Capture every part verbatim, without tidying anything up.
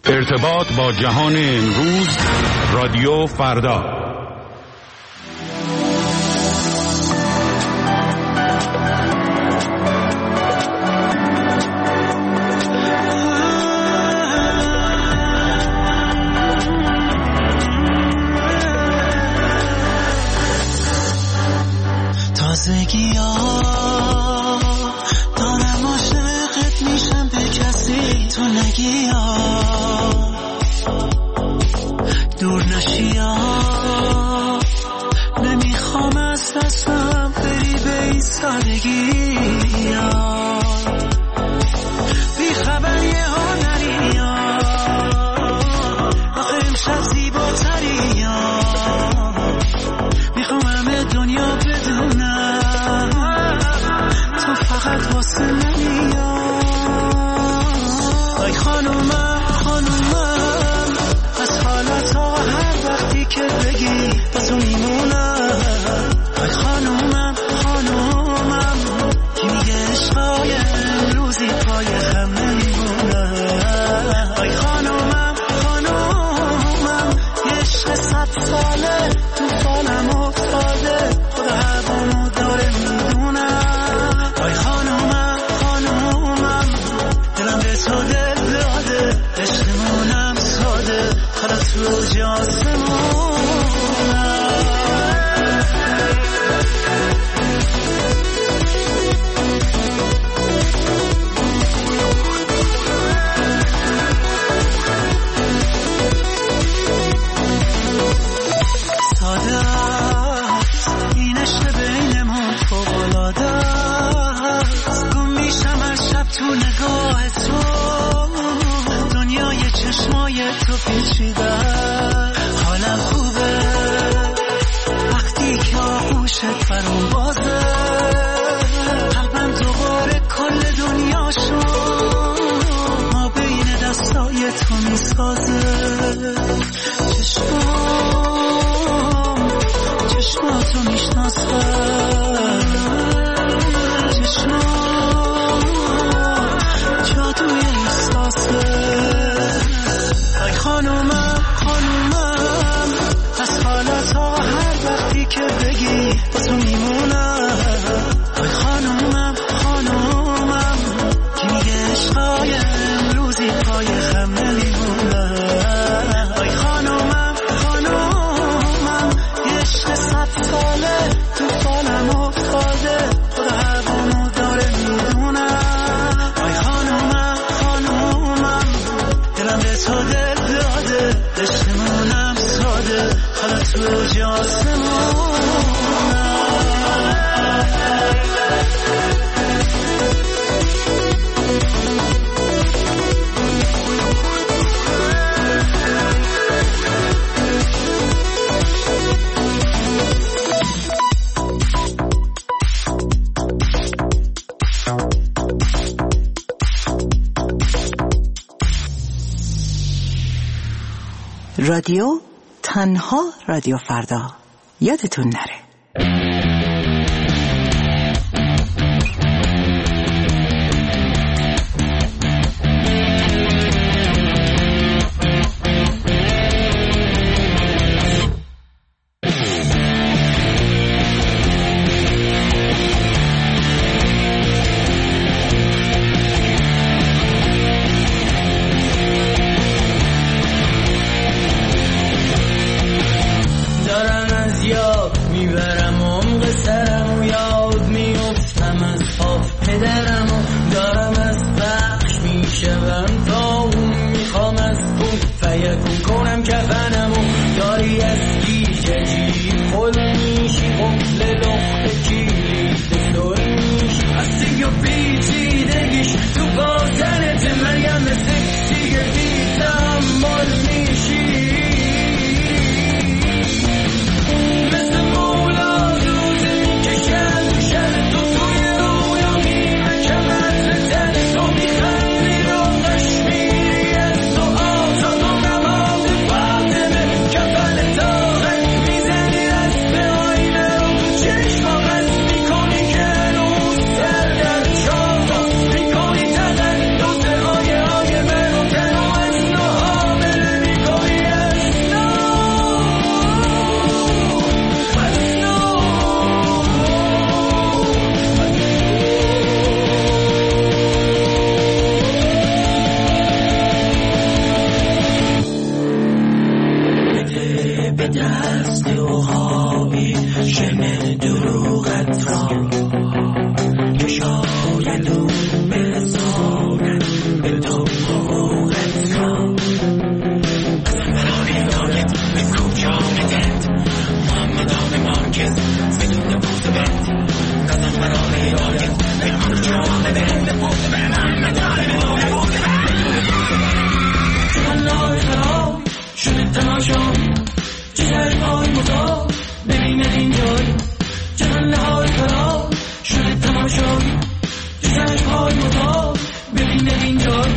ارتباط با جهان امروز، رادیو فردا. تازگی ها دارم عاشقت میشم به کسی تو نگی ها دور نشی ها نمیخوام از دستم بری به این سادگی ها بی خبری ها نری ها آخه امشب زیباتری ها میخوام همه دنیا بدونم تو فقط واسه منی ها ای خانومم خانومم از حالت ها هر وقتی که بگی با تو میمونم ای خانومم خانومم کی میگه عشقای امروزی پای هم نمیمونم ای خانومم خانومم یه عشق صد ساله تو فالم افتاده خدا هوامو داره میدونم ای خانومم خانومم دلم به تو دل داده عشقمونم ساده حالا تو جاسمونم ساده این عشق بینمون فوق‌العاده است گم میشم هر شب تو نگاه تو دنیای چشمای تو پیچیده حالم خوبه وقتی که آغوشت برام بازه قلبم دوباره کل دنیا شد ما بین دستای تو میسازه چشمام چشماتو میشناسم چشمام جادوی احساسه ای خانومم خانومم از حالت ها هر وقتی که بگی با تو میمونم ای خانومم خانومم کی میگه عشقای امروزی پای هم نمیمونم ای خانومم خانومم یه عشق صد ساله تو فالم افتاده خدا هوامو داره میدونم ای خانومم خانومم دلم به تو دل داده عشقمونم ساده حالا تو جاسمونم رادیو تنها رادیو فردا یادتون نره. دست و خوابی شن دروغت را که شایدون بزارن به تو حقوقت را قسم هدایت به کجا بدند محمد آقای مارکز بدون روزبت قسم هدایت به کجا بدند محمد آقای مارکز الله خراب شده تماشا جهل های مطاب ببینه این جای جهل های خراب شده تماشا جهل های مطاب ببینه این جای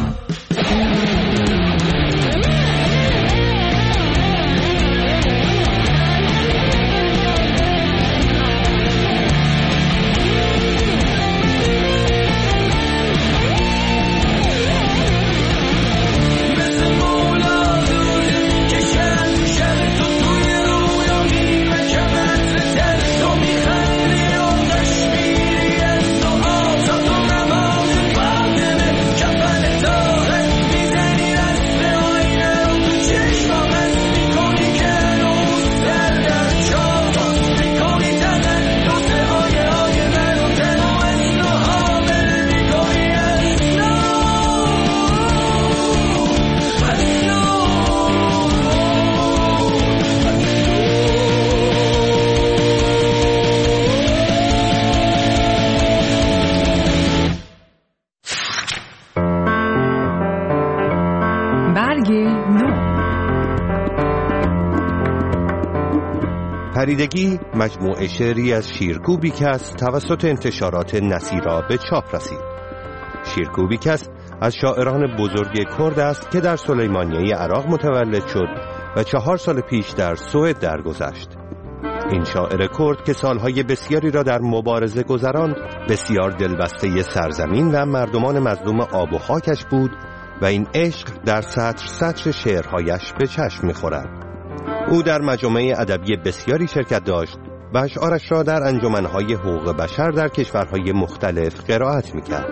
پریدگی مجموعه شعری از شیرکوبیکس توسط انتشارات نصیرا به چاپ رسید. شیرکوبیکس از شاعران بزرگ کرد است که در سلیمانیه عراق متولد شد و چهار سال پیش در سوئد درگذشت. این شاعر کرد که سالهای بسیاری را در مبارزه گذراند، بسیار دلبسته سرزمین و مردمان مظلوم آب و خاکش بود و این عشق در سطر سطر شعرهایش به چشم می‌خورد. او در مجامع ادبی بسیاری شرکت داشت و اشعارش را در انجمنهای حقوق بشر در کشورهای مختلف قرائت می‌کرد.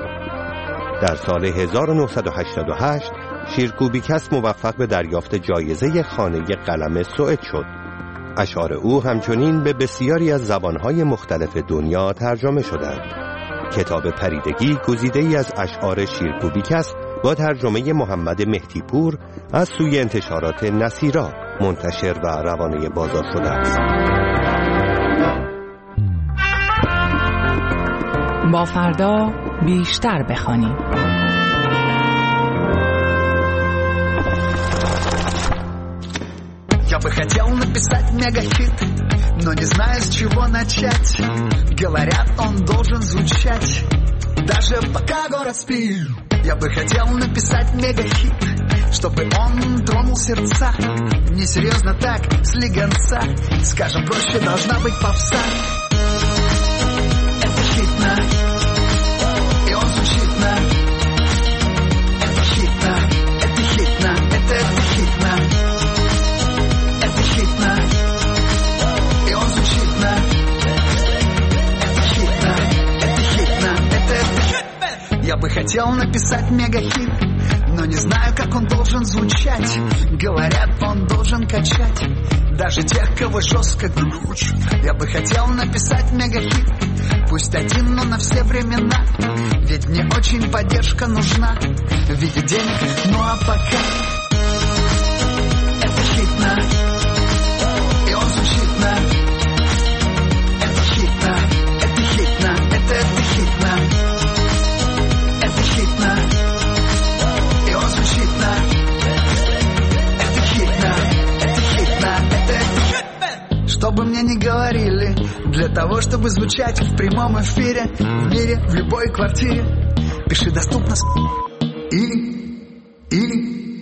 در سال هزار و نهصد و هشتاد و هشت شیرکوبیکس موفق به دریافت جایزه خانه قلم سوئد شد. اشعار او همچنین به بسیاری از زبانهای مختلف دنیا ترجمه شدند. کتاب پریدگی گزیده‌ای از اشعار شیرکوبیکس با ترجمه محمد مهدی‌پور از سوی انتشارات نصیرا منتشر و روانه بازار شده است. با فردا بیشتر بخوانیم. Я бы хотел написать мегахит, но не знаю, с чего начать. Говорят, он должен звучать, даже пока город спит. Я бы хотел написать мегахит, чтобы он тронул сердца. Несерьезно так, слегонца, скажем проще, должна быть попса. Это хитно, и он звучит на. Это хитно, это хитно, это, это хитно. Это хитно, и он звучит на. Это хитно, это хитно, это, это хитно. Я бы хотел написать мегахит, но не знаю, как он должен звучать. Говорят, он должен качать даже тех, кого жестко глючит. Я бы хотел написать мегахит, пусть один, но на все времена. Ведь мне очень поддержка нужна в виде денег, ну а пока. Это хитно, и он звучит на. Это хитно, это хитно, это, это хитно. Это хитно, и он звучит на. Это хитно, это хитно, это, это хитно. Что бы мне ни говорили, для того, чтобы звучать в прямом эфире, в мире, в любой квартире, пиши доступно или, или.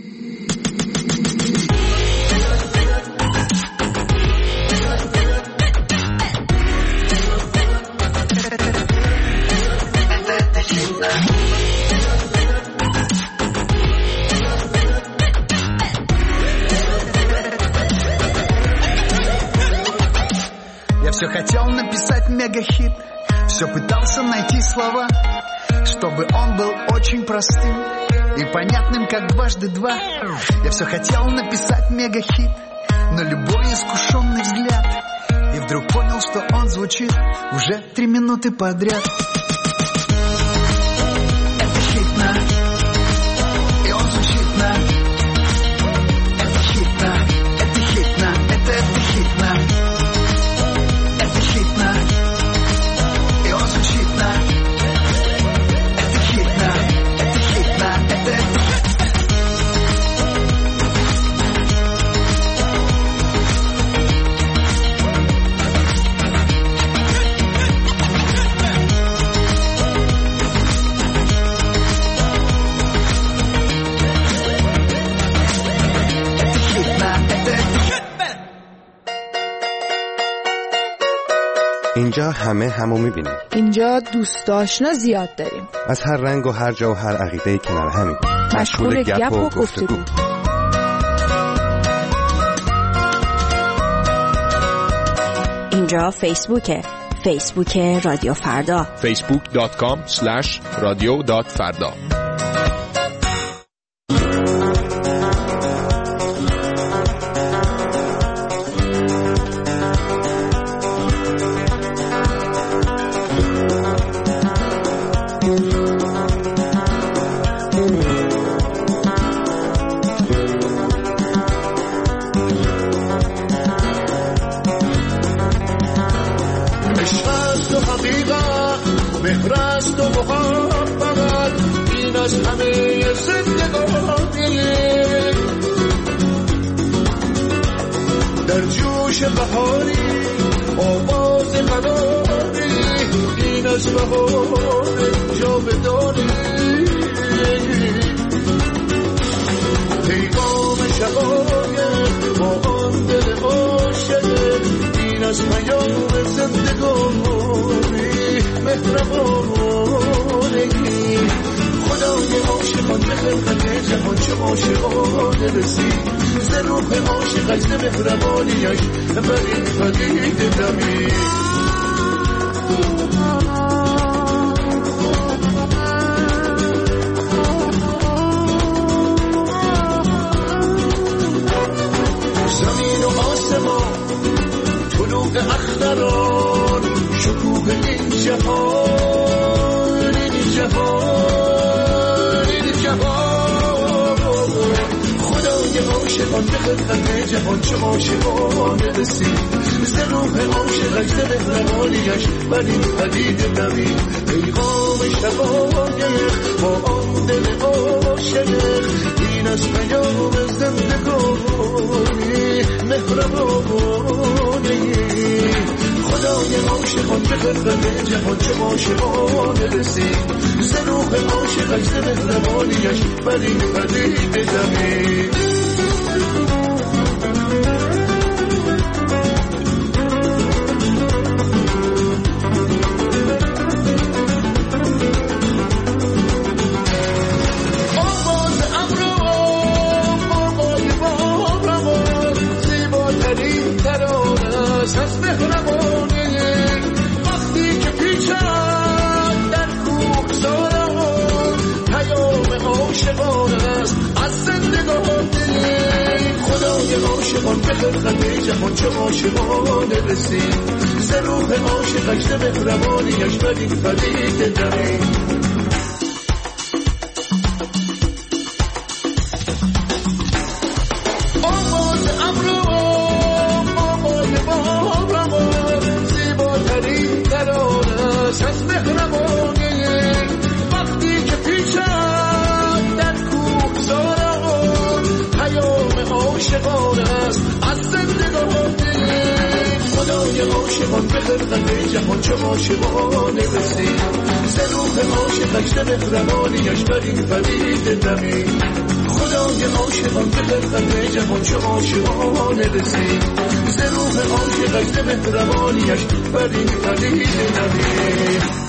Все хотел написать мегахит, все пытался найти слова, чтобы он был очень простым и понятным, как дважды два. Я все хотел написать мегахит, на любой искушенный взгляд. И вдруг понял, что он звучит уже три минуты подряд. Это хит-на, и он звучит на. Это хит-на, это хит-на, это, это хит-на. Это хит-на, и он звучит на. Это хит-на, это хит-на, это, это. اینجا همه همو میبینیم. اینجا دوست آشنا زیاد داریم. از هر رنگ و هر جا و هر عقیده کنار همین. مشغول گپ و گفتگو. اینجا فیسبوکه. فیسبوک رادیو فردا. فیسبوک دات کام اسلش رادیو دات فردا. خدای عاشقان به خلقت جهان چه عاشقانه رسید ز روح عاشقش به مهربانیش بر این پدید نوید